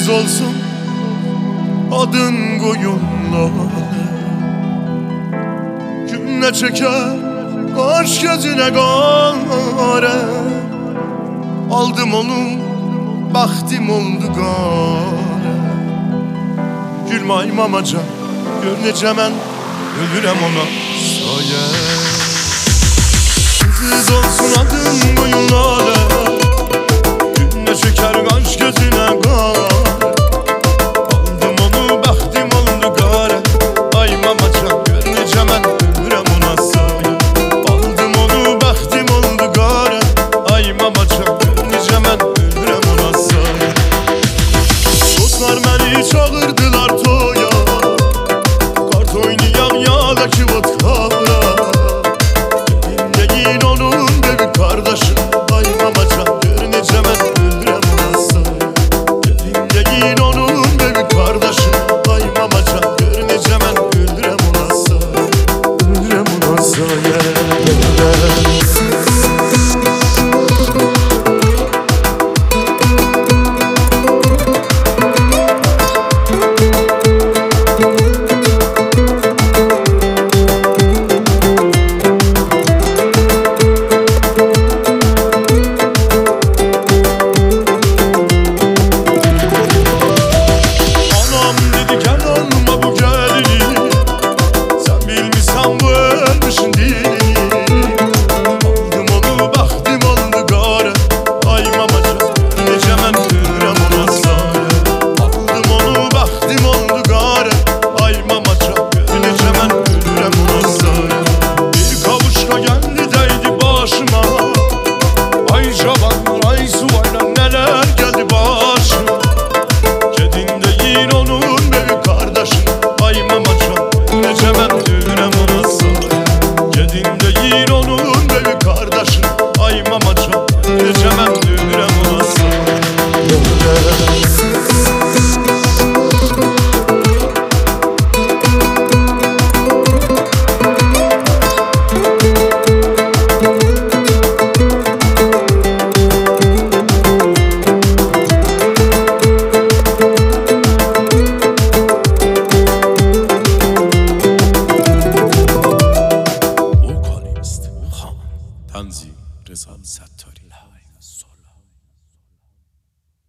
Sensiz olsun adın koyunlar, cümle çeker kaş gözüne gare. Aldım onu, baxtim oldu qare. Gülmay mamaca, gör necə mən ölürəm ona sayə. Sensiz olsun adın koyunlar, cümle çeker kaş gözüne gare. Aldım onu, baxtim oldu qare. Ay mamaca, gör necə mən ölürəm ona sayə. Aldım onu, baxtim oldu qare. Ay mamaca, gör necə mən ölürəm ona sayə. Dostlar məni çağırdılar toya, kart oynayan yağdaki vodkara. Deyin onun bebi kardeşim. Ay mamaca, gör necə mən ölürəm ona sayə. Deyin onun bebi kardeşim. Ay mamaca, gör necə mən ölürəm ona sayə. Ölürəm ona sayə. Bir kavuşka geldi değdi başıma. Ay cavan